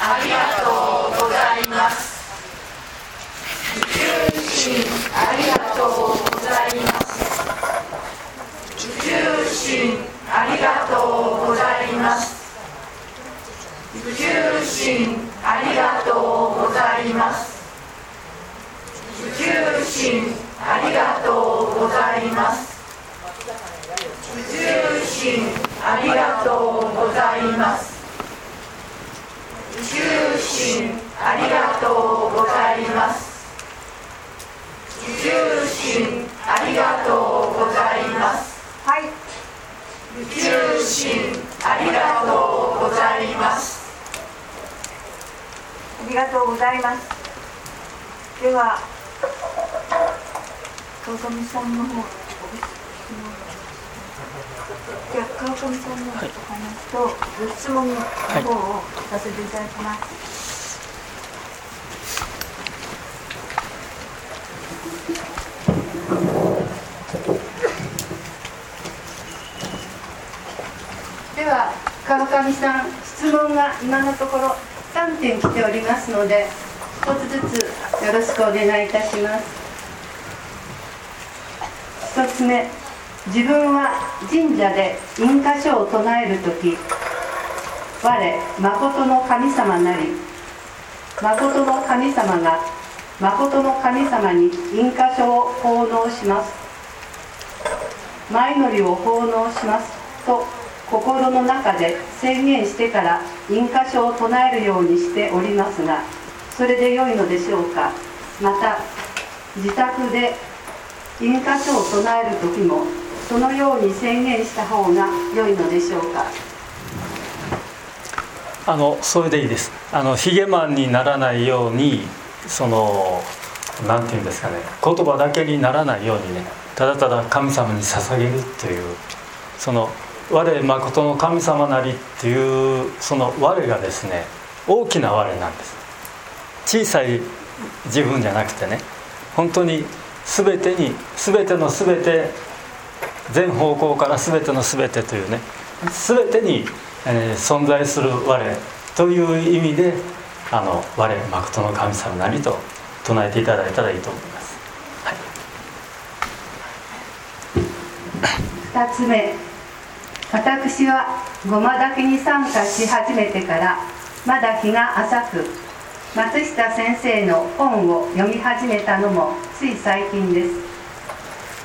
ありがとうございます。宇宙神ありがとうございます。宇宙神ありがとうございます。宇宙神ありがとうございます。宇宙神ありがとうございます。宇宙神ありがとうございます。宇宙神ありがとうございます。宇宙神ありがとうございます。 はい。 宇宙神ありがとうございます。 ありがとうございます。では川上さんの方、じゃあ川上さんのお話とご質問の方をさせていただきます。 では川上さん、質問が今のところ3点来ておりますので、一つずつよろしくお願いいたします。1つ目、自分は神社で印花書を唱えるとき、我誠の神様なり、誠の神様が誠の神様に印花書を奉納します、前乗りを奉納しますと心の中で宣言してから印花書を唱えるようにしておりますが、それで良いのでしょうか。また自宅で印花書を唱える時もそのように宣言した方が良いのでしょうか。 それでいいです。ヒゲマンにならないように、なんていうんですかね、言葉だけにならないようにね、ただただ神様に捧げるという、我誠の神様なりっていうその我がですね、大きな我なんです。小さい自分じゃなくてね、本当に全てに、全ての全て、全方向から全ての全てというね、全てに、存在する我という意味で、我誠の神様なりと唱えていただいたらいいと思います。 はい、2つ目、私はごま炊きに参加し始めてからまだ日が浅く、松下先生の本を読み始めたのもつい最近です。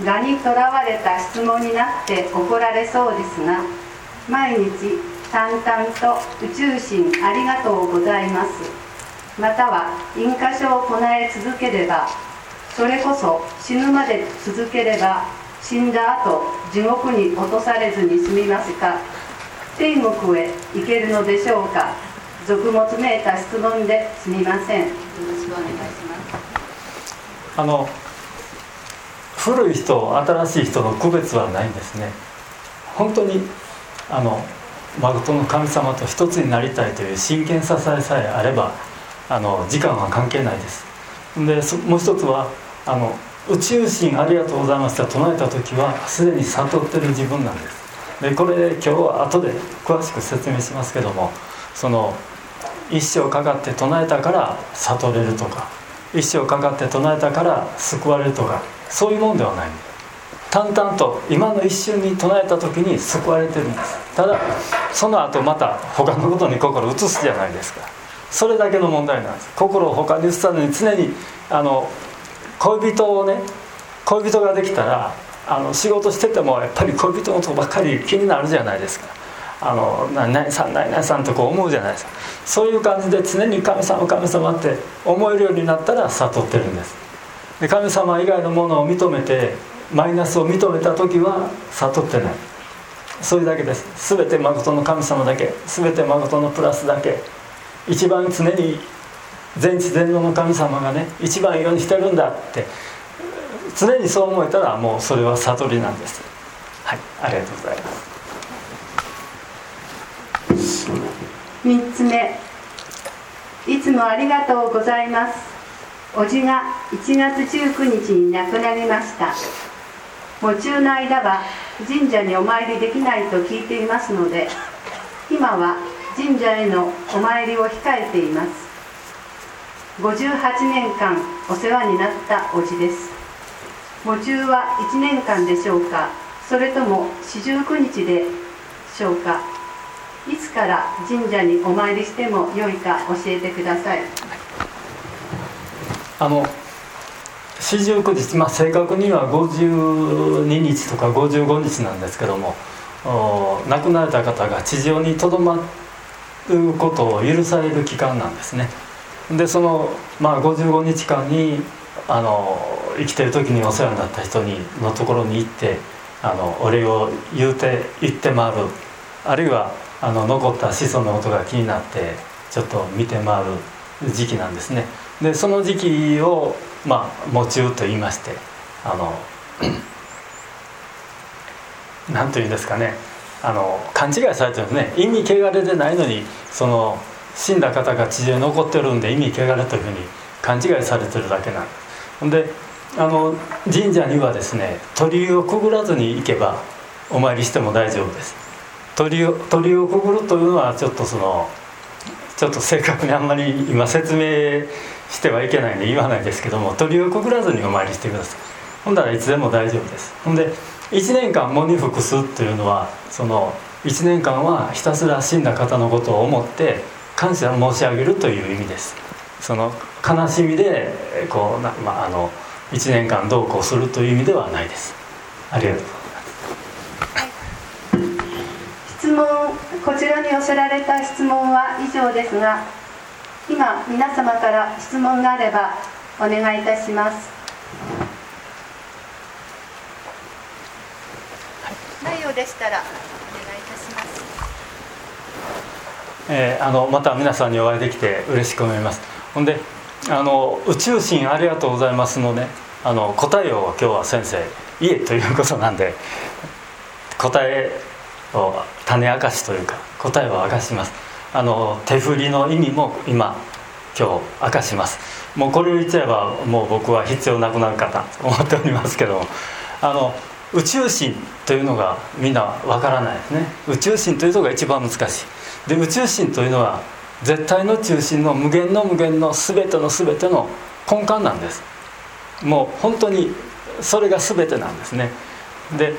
我にとらわれた質問になって怒られそうですが、毎日淡々と宇宙神ありがとうございます、または印花書を唱え続ければ、それこそ死ぬまで続ければ死んだ後地獄に落とされずに済みますか、天国へ行けるのでしょうか。俗物めいた質問ですみません。よろしくお願いします。 古い人新しい人の区別はないんですね。本当に誠の神様と一つになりたいという真剣ささえあれば、時間は関係ないです。でもう一つは宇宙神ありがとうございますと唱えた時はすでに悟ってる自分なんです。でこれ今日は後で詳しく説明しますけども、一生かかって唱えたから悟れるとか、一生かかって唱えたから救われるとか、そういうもんではない。淡々と今の一瞬に唱えた時に救われてるんです。ただその後また他のことに心を移すじゃないですか。それだけの問題なんです。心を他に移さずに常に恋人ができたら仕事しててもやっぱり恋人のことばっかり気になるじゃないですか。何々さん何々さんと思うじゃないですか。そういう感じで常に神様神様って思えるようになったら悟ってるんです。で神様以外のものを認めてマイナスを認めた時は悟ってない。それだけです。全て誠の神様だけ、全て誠のプラスだけ、一番常に全知全能の神様がね一番ようにしてるんだって常にそう思えたら、もうそれは悟りなんです。はい、ありがとうございます。 3つ目、いつもありがとうございます。おじが1月19日に亡くなりました。喪中の間は神社にお参りできないと聞いていますので、今は神社へのお参りを控えています。58年間お世話になった叔父です。喪中は1年間でしょうか、それとも49日でしょうか。いつから神社にお参りしてもよいか教えてください。 49日、正確には52日とか55日なんですけども、亡くなられた方が地上にとどまることを許される期間なんですね。でその、55日間に生きてる時にお世話になった人のところに行ってお礼を言って回る、あるいは残った子孫のことが気になってちょっと見て回る時期なんですね。でその時期を喪中と言いまして、なんというんですかね、勘違いされてるんですね。意味汚れでないのに死んだ方が地上に残ってるんで意味汚れというふうに勘違いされてるだけなんです。で神社にはですね、鳥居をくぐらずに行けばお参りしても大丈夫です。鳥居をくぐるというのはちょっと正確にあんまり今説明してはいけないんで言わないですけども、鳥居をくぐらずにお参りしてください。ほんだらいつでも大丈夫です。ほんで1年間喪に服すというのは、その1年間はひたすら死んだ方のことを思って感謝を申し上げるという意味です。その悲しみで1年間どうこうするという意味ではないです。ありがとうございます。 質問、こちらに寄せられた質問は以上ですが、今皆様から質問があればお願いいたします。ないようでしたらお願いいたします。 また皆さんにお会いできて嬉しく思います。ほんで宇宙神ありがとうございますのね、答えを今日は先生言えということなんで、答えを種明かしというか答えを明かします。手振りの意味も今日明かします。もうこれを言っちゃえばもう僕は必要なくなるかと思っておりますけども、宇宙神というのがみんなわからないですね。宇宙神というのが一番難しい。で宇宙神というのは絶対の中心の無限の無限の全ての全ての根幹なんです。もう本当にそれが全てなんですね。で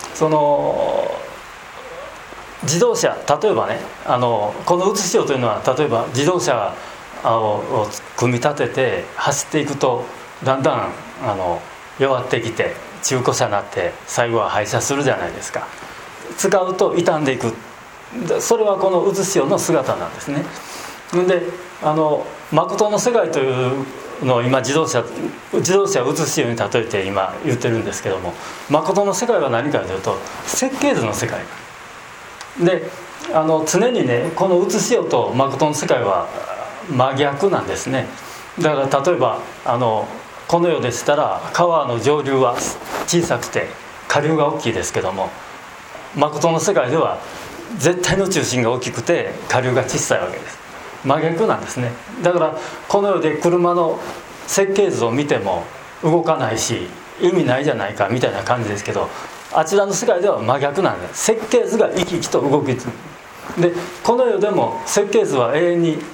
自動車、例えばねこのうつしようというのは、例えば自動車を組み立てて走っていくとだんだん弱ってきて中古車になって最後は廃車するじゃないですか。使うと傷んでいく、それはこのうつしようの姿なんですね。で誠の世界というのを今自動車をうつしように例えて今言ってるんですけども、誠の世界は何かというと設計図の世界で、常にねこのうつしようと誠の世界は真逆なんですね。だから例えばこの世でしたら川の上流は小さくて下流が大きいですけども、誠の世界では絶対の中心が大きくて下流が小さいわけです。真逆なんですね。だからこの世で車の設計図を見ても動かないし意味ないじゃないかみたいな感じですけど、あちらの世界では真逆なんです。設計図が生き生きと動きで、この世でも設計図は永遠に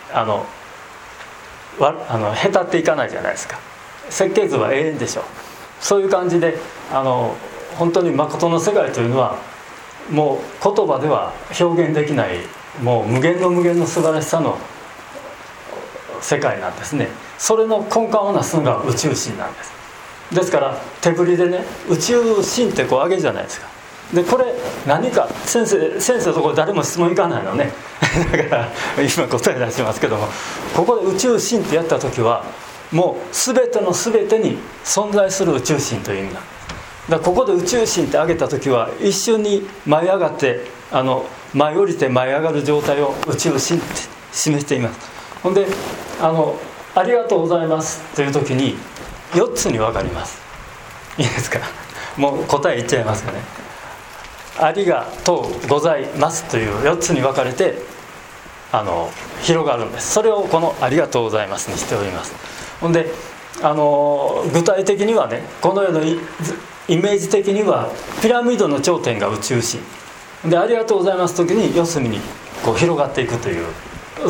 へたっていかないじゃないですか。設計図は永遠でしょう。そういう感じで本当に誠の世界というのはもう言葉では表現できない、もう無限の無限の素晴らしさの世界なんですね。それの根幹をなすのが宇宙神なんです。ですから手振りでね宇宙神ってこう上げるじゃないですか。でこれ何か先生のところ誰も質問いかないのねだから今答え出しますけども、ここで宇宙神ってやった時はもう全ての全てに存在する宇宙神という意味なんです。だからここで宇宙神って上げた時は一瞬に舞い上がって舞い降りて舞い上がる状態を宇宙神って示しています。ほんでありがとうございますという時に4つに分かります。いいですか、もう答え言っちゃいますよね。ありがとうございますという4つに分かれて広がるんです。それをこのありがとうございますにしております。ほんで具体的にはね、この世のイメージ的にはピラミッドの頂点が宇宙神で、ありがとうございます時に四隅にこう広がっていくという、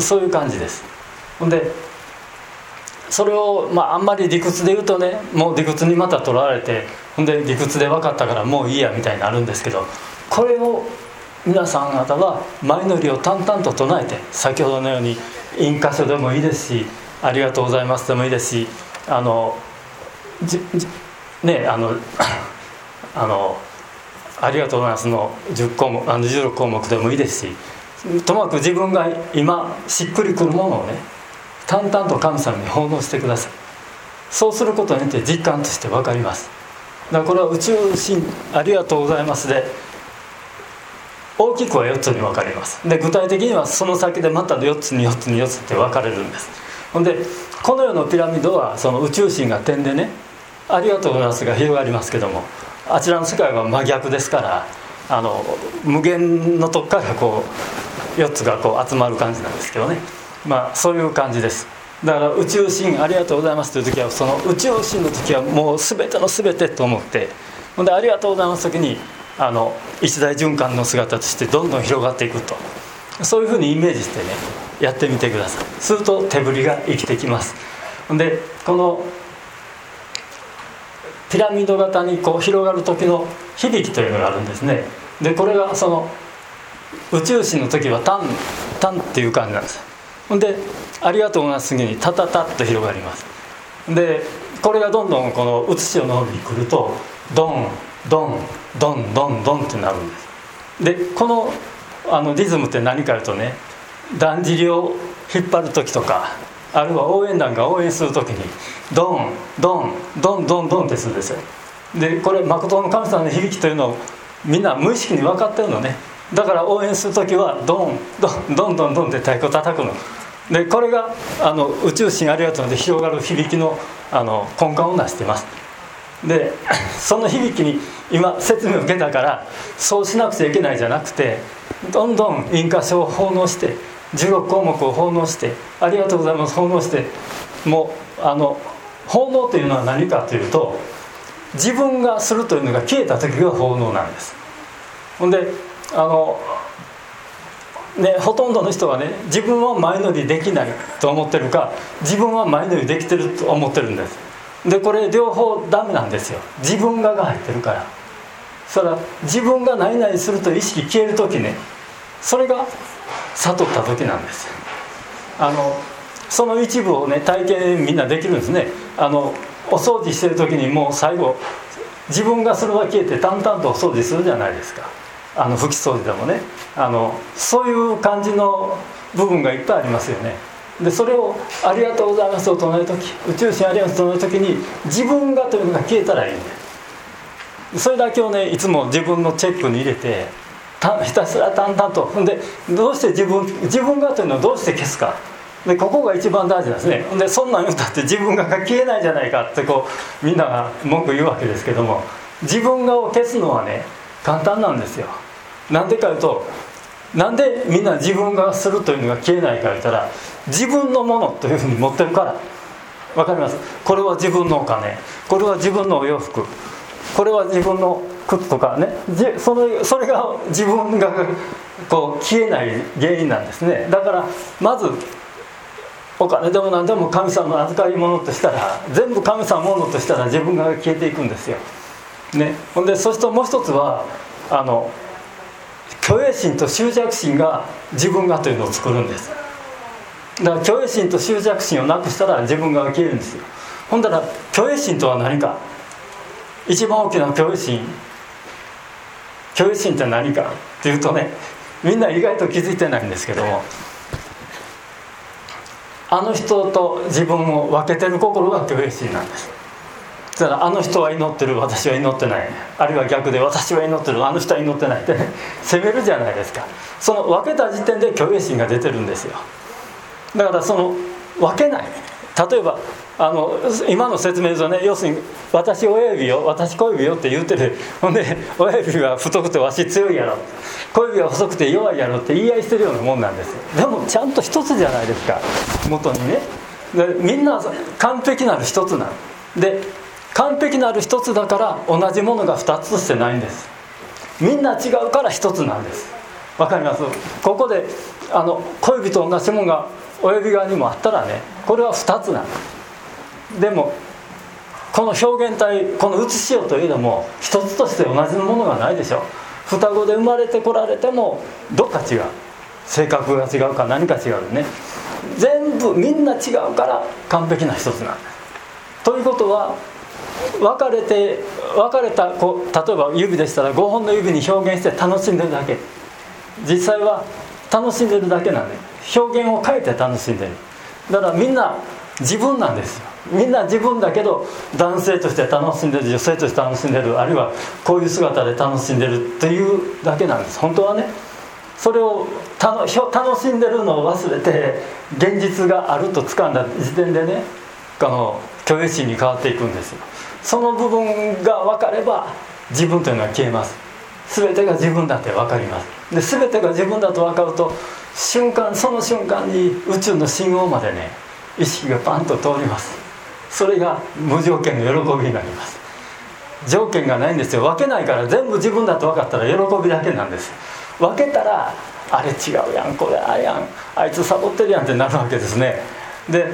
そういう感じです。でそれを、あんまり理屈で言うとね、もう理屈にまたとらわれて、ほんで理屈で分かったからもういいやみたいになるんですけど、これを皆さん方は前乗りを淡々と唱えて、先ほどのように印箇所でもいいですし、ありがとうございますでもいいですし、ありがとうございますの10項目16項目でもいいですし、ともかく自分が今しっくりくるものをね、淡々と神様に奉納してください。そうすることによって実感として分かります。だからこれは宇宙神ありがとうございますで大きくは4つに分かります。で具体的にはその先でまた4つに4つに4つって分かれるんです。ほんでこの世のピラミッドはその宇宙神が点でね、ありがとうございますが広がりますけども、あちらの世界は真逆ですから、無限のとこからこう4つがこう集まる感じなんですけどね、そういう感じです。だから宇宙神ありがとうございますという時は、その宇宙神の時はもう全ての全てと思って、ほんでありがとうございます時に一大循環の姿としてどんどん広がっていくと、そういうふうにイメージしてねやってみてください。すると手振りが生きてきます。でこのピラミッド型にこう広がる時の響きというのがあるんですね。でこれがその宇宙神の時はタンタンっていう感じなんです。でありがとうございます次にタタタッと広がります。でこれがどんどんこの写しをの方に来るとドンドンドンドンドンってなるんです。でこのリズムって何かというとね、だんじりを引っ張る時とか、あるいは応援団が応援する時にドンドンドンドンドンってするんですよ。でこれ誠の神様の響きというのをみんな無意識に分かってるのね。だから応援する時はドンドンドンドンドンって太鼓叩くので、これが宇宙神ありがとうで広がる響きの根幹を成しています。でその響きに今説明を受けたからそうしなくちゃいけないじゃなくて、どんどん印箇所を奉納して16項目を奉納してありがとうございます奉納して、もう奉納というのは何かというと、自分がするというのが消えた時が奉納なんです。ほんでほとんどの人はね、自分は前乗りできないと思ってるか、自分は前乗りできてると思ってるんです。でこれ両方ダメなんですよ。自分が入ってるから。それは自分が何々するという意識消える時ね、それが悟った時なんです。その一部をね体験みんなできるんですね。お掃除してる時にもう最後自分がするは消えて淡々とお掃除するじゃないですか。拭き掃除でもね、そういう感じの部分がいっぱいありますよね。でそれをありがとうございますを唱える時、宇宙神ありがとうと唱える時に自分がというのが消えたらいいんで、それだけをねいつも自分のチェックに入れてひたすら淡々と。でどうして自分がというのをどうして消すか、でここが一番大事なんですね。でそんなん言ったって自分が消えないじゃないかってみんなが文句言うわけですけども、自分がを消すのはね簡単なんですよ。なんでかというと、なんでみんな自分がするというのが消えないかと言ったら、自分のものというふうに持ってるから。わかります？これは自分のお金、これは自分のお洋服、これは自分の靴とかね、それが自分が消えない原因なんですね。だからまずお金でも何でも神様の預かり物としたら、全部神様のものとしたら自分が消えていくんですよ、ね。ほんでそしてもう一つは虚栄心と執着心が自分がというのを作るんです。だから虚栄心と執着心をなくしたら自分が消えるんですよ。ほんだら虚栄心とは何か、一番大きな虚栄心って何かっていうとね、みんな意外と気づいてないんですけども、あの人と自分を分けてる心が虚栄心なんです。だからあの人は祈ってる、私は祈ってない、あるいは逆で私は祈ってる、あの人は祈ってないってね、責めるじゃないですか。その分けた時点で虚栄心が出てるんですよ。だからその分けない、例えば今の説明上ね、要するに私親指よ、私小指よって言うてる。ほんで親指は太くてわし強いやろ、小指は細くて弱いやろって言い合いしてるようなもんなんです。でもちゃんと一つじゃないですか、元にね。でみんな完璧なる一つなんで、完璧なる一つだから同じものが二つとしてないんです。みんな違うから一つなんです。 わかります？ここで恋人同じものが親指側にもあったらね、これは2つなんです。でもこの表現体、この写しようといえども一つとして同じものがないでしょ。双子で生まれてこられてもどっか違う、性格が違うか何か違うね、全部みんな違うから完璧な一つなんです。ということは別れた子、例えば指でしたら5本の指に表現して楽しんでるだけ、実際は楽しんでるだけなんで、表現を変えて楽しんでる。だからみんな自分なんですよ。みんな自分だけど、男性として楽しんでる、女性として楽しんでる、あるいはこういう姿で楽しんでるっていうだけなんです。本当はね、それを楽しんでるのを忘れて現実があると掴んだ時点でね、虚栄心に変わっていくんですよ。その部分が分かれば自分というのは消えます。全てが自分だって分かります。で全てが自分だと分かるとその瞬間に宇宙の信号までね、意識がパンと通ります。それが無条件の喜びになります。条件がないんですよ。分けないから、全部自分だと分かったら喜びだけなんです。分けたらあれ違うやん、これあれやん、あいつサボってるやんってなるわけですね。で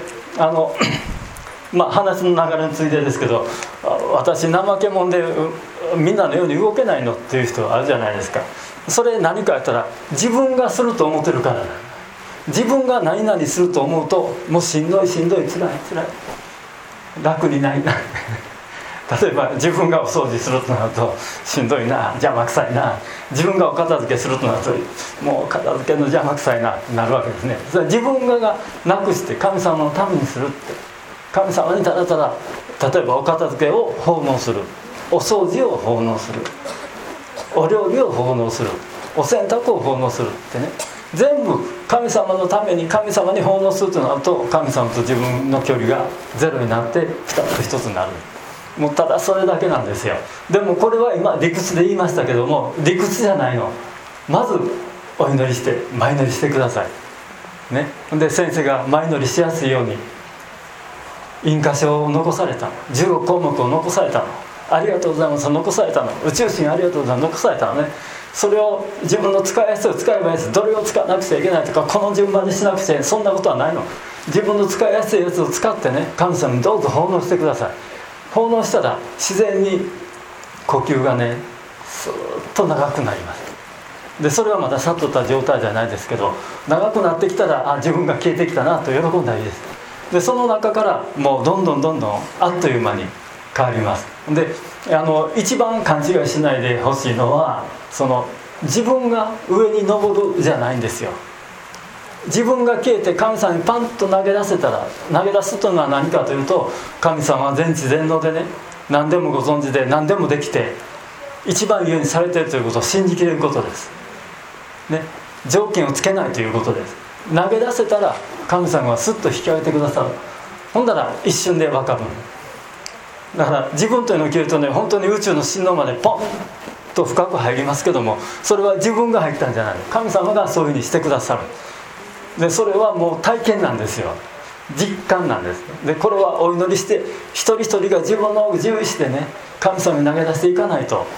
話の流れについてですけど、私怠け者でみんなのように動けないのっていう人あるじゃないですか。それ何かやったら自分がすると思ってるからなんだ。自分が何々すると思うともうしんどいつらい楽にないな例えば自分がお掃除するとなるとしんどいな、邪魔くさいな。自分がお片付けするとなるともう片付けの邪魔くさいななるわけですね。それ自分がなくして神様のためにするって、神様にただただ、例えばお片付けを奉納する、お掃除を奉納する、お料理を奉納する、お洗濯を奉納するってね、全部神様のために神様に奉納するとなると、神様と自分の距離がゼロになって2つ1つになる。もうただそれだけなんですよ。でもこれは今理屈で言いましたけども、理屈じゃないの。まずお祈りして前祈りしてくださいね。で先生が前祈りしやすいように印箇書を残されたの、16項目を残されたの、ありがとうございます、残されたの、宇宙神ありがとうございます、残されたのね。それを自分の使いやすいを使えばいいです。どれを使わなくちゃいけないとか、この順番にしなくちゃいけない、そんなことはないの。自分の使いやすいやつを使ってね、神様にどうぞ奉納してください。奉納したら自然に呼吸がねスーッと長くなります。でそれはまだ悟った状態じゃないですけど、長くなってきたら自分が消えてきたなと喜んだりです。でその中からもうどんどんあっという間に変わります。で一番勘違いしないでほしいのは、自分が上に登るじゃないんですよ。自分が消えて神様にパンと投げ出せたら、投げ出すというのは何かというと、神様は全知全能でね、何でもご存知で何でもできて一番上にされているということを信じきれることですね。条件をつけないということです。投げ出せたら神様はスッと引き上げてくださる。ほんなら一瞬で分かる。だから自分というのを切るとね、本当に宇宙の真のまでポンと深く入りますけども、それは自分が入ったんじゃない、神様がそういうふうにしてくださる。でそれはもう体験なんですよ。実感なんです。でこれはお祈りして一人一人が自分の自由意志でね、神様に投げ出していかないと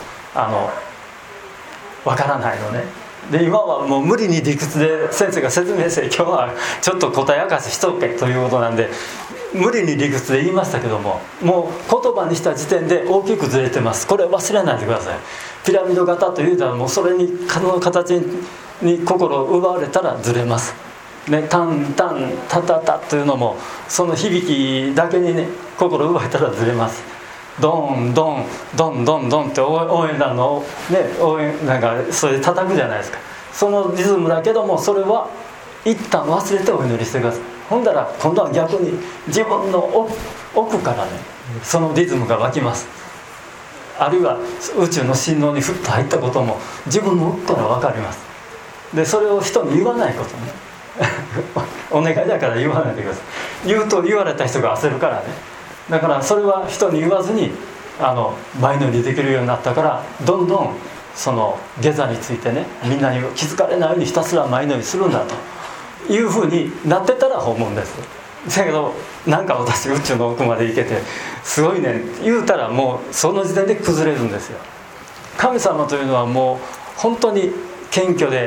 わからないのね。で今はもう無理に理屈で先生が説明して、今日はちょっと答え明かししとけということなんで無理に理屈で言いましたけども、もう言葉にした時点で大きくずれてます。これ忘れないでください。ピラミッド型というのはもうそれにの形に心を奪われたらずれますね。タンタンタタタというのもその響きだけにね心を奪えたらずれます。ドンドンドンドンドンって応援団のね、応援なんかそれで叩くじゃないですか。そのリズムだけども、それは一旦忘れてお祈りしてください。ほんだら今度は逆に自分の奥からね、そのリズムが湧きます。あるいは宇宙の振動にふっと入ったことも自分の奥から分かります。でそれを人に言わないことねお願いだから言わないでください。言うと言われた人が焦るからね。だからそれは人に言わずに前乗りできるようになったから、どんどんその下座についてね、みんなに気づかれないようにひたすら前乗りするんだというふうになってたら訪問です。だけどなんか私宇宙の奥まで行けてすごいね言うたら、もうその時点で崩れるんですよ。神様というのはもう本当に謙虚で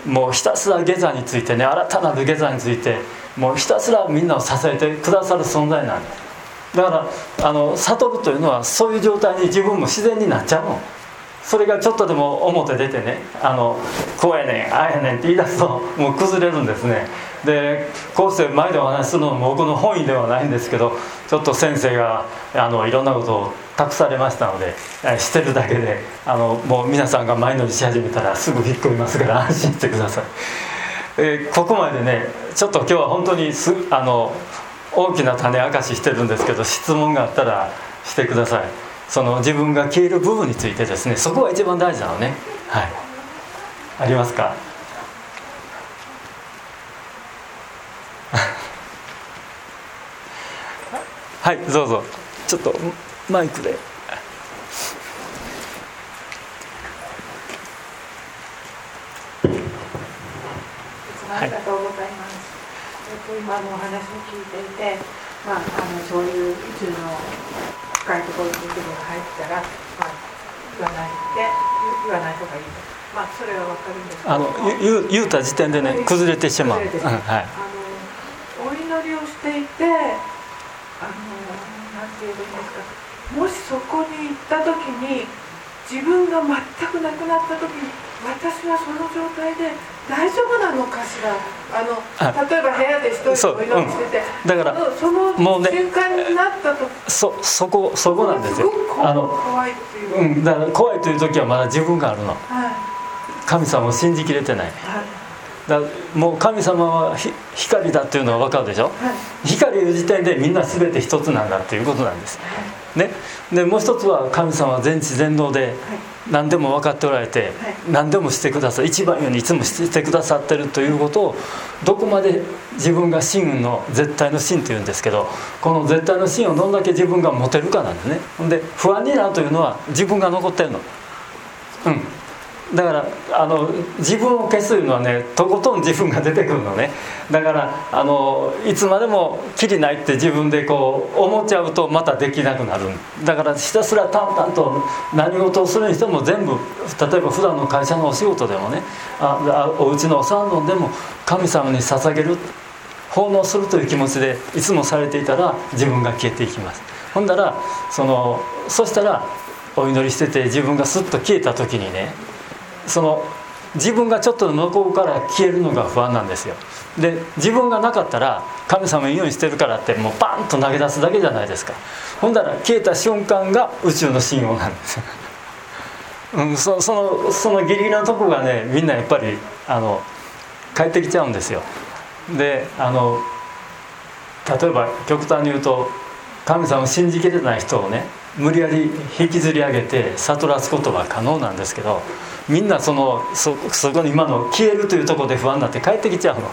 もうひたすら下座についてね、新たなる下座についてもうひたすらみんなを支えてくださる存在なんです。だから悟るというのはそういう状態に自分も自然になっちゃうの。それがちょっとでも表出てね、こうやねんああやねんって言い出すともう崩れるんですね。でこうして前でお話しするのも僕の本意ではないんですけど、ちょっと先生がいろんなことを託されましたので、してるだけでもう皆さんが前乗りし始めたらすぐ引っ込みますから安心してください。ここまでねちょっと今日は本当に大きな種明かししてるんですけど、質問があったらしてください。その自分が消える部分についてですね、そこが一番大事なのね。はい、ありますか？はい、どうぞ。ちょっとマイクで。 ありがとうございます。今のお話を聞いていて、そういう宇宙の深いところに自分が入ったら、言わない方がいいと、それは分かるんですけど、 言うた時点でね崩れてしまう。はい、 お祈りをしていて、なんていうんですか、もしそこに行った時に自分が全くなくなった時に、私はその状態で大丈夫なのかしら。例えば部屋で一人でお祈りしてて、だからその瞬間になった時、 そこなんですよ。 怖いっていう、 だから怖いという時はまだ自分があるの。神様を信じきれてない。だからもう神様は光だっていうのは分かるでしょ。光いう時点でみんな全て一つなんだっていうことなんです。ね、でもう一つは神様は全知全能で何でも分かっておられて、何でもしてくださる、一番ようにいつもしてくださってるということを、どこまで自分が真の絶対の真というんですけど、この絶対の真をどんだけ自分が持てるかなんですね。で不安になるというのは自分が残ってるの。だから自分を消すというのはね、とことん自分が出てくるのね。だからいつまでもきりないって自分でこう思っちゃうとまたできなくなる。だからひたすら淡々と何事をするにしても全部、例えば普段の会社のお仕事でもね、お家のおサロンでも神様に捧げる、奉納するという気持ちでいつもされていたら自分が消えていきます。ほんだらそしたらお祈りしてて自分がスッと消えた時にね、自分がちょっと残るから消えるのが不安なんですよ。で自分がなかったら神様いいようにしてるからってもうパンと投げ出すだけじゃないですか。ほんだら消えた瞬間が宇宙の信用なんですよ。そのギリギリのとこがね、みんなやっぱり帰ってきちゃうんですよ。で例えば極端に言うと、神様を信じきれない人をね無理やり引きずり上げて悟らすことは可能なんですけど、みんなそこに今の消えるというところで不安になって帰ってきちゃう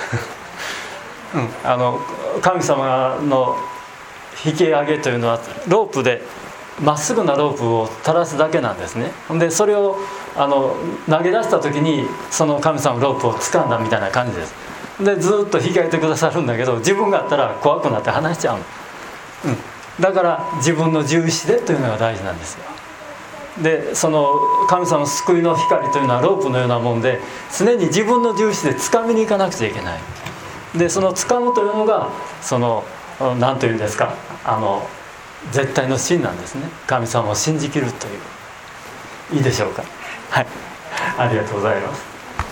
の。神様の引き上げというのはロープでまっすぐなロープを垂らすだけなんですね。でそれを投げ出した時にその神様のロープを掴んだみたいな感じです。でずっと引き上げてくださるんだけど、自分があったら怖くなって離しちゃうの。だから自分の自意志でというのが大事なんですよ。でその神様の救いの光というのはロープのようなもんで、常に自分の自意志で掴みに行かなくちゃいけない。でその掴むというのが何というんですか、絶対の真なんですね。神様を信じきるという。いいでしょうか。はい、ありがとうございます。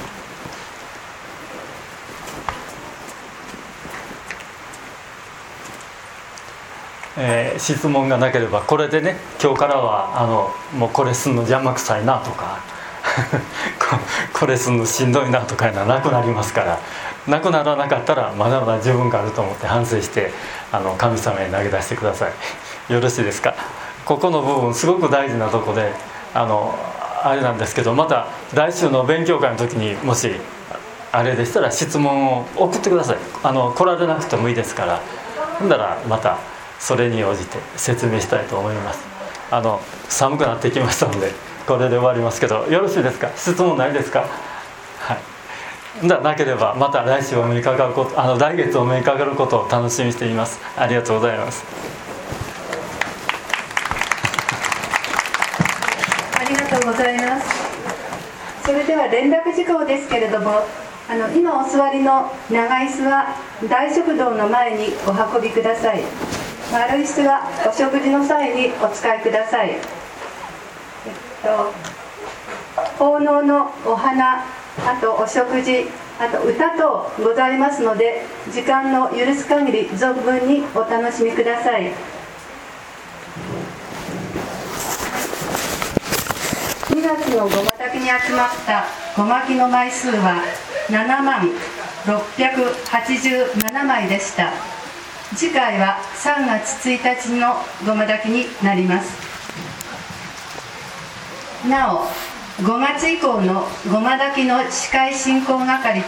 質問がなければこれでね、今日からはもうこれすんの邪魔くさいなとかこれすんのしんどいなとかいうのはなくなりますから、なくならなかったらまだまだ自分があると思って反省して神様に投げ出してください。よろしいですか。ここの部分すごく大事なとこであれなんですけど、また来週の勉強会の時にもしあれでしたら質問を送ってください。来られなくてもいいですから、ほんだらまたそれに応じて説明したいと思います。寒くなってきましたのでこれで終わりますけど、よろしいですか。質問ないですか。はい、なければまた来週お目にかかること、来月お目にかかることを楽しみにしています。ありがとうございます。 ありがとうございます。それれでは連絡事項ですけれども、今お座りの長椅子は大食堂の前にお運びください。丸椅子はお食事の際にお使いください。奉納のお花、あとお食事、あと歌等ございますので、時間の許す限り存分にお楽しみください。2月のごま炊きに集まったごまきの枚数は7万687枚でした。次回は3月1日のごま炊きになります。なお5月以降のごま炊きの司会進行係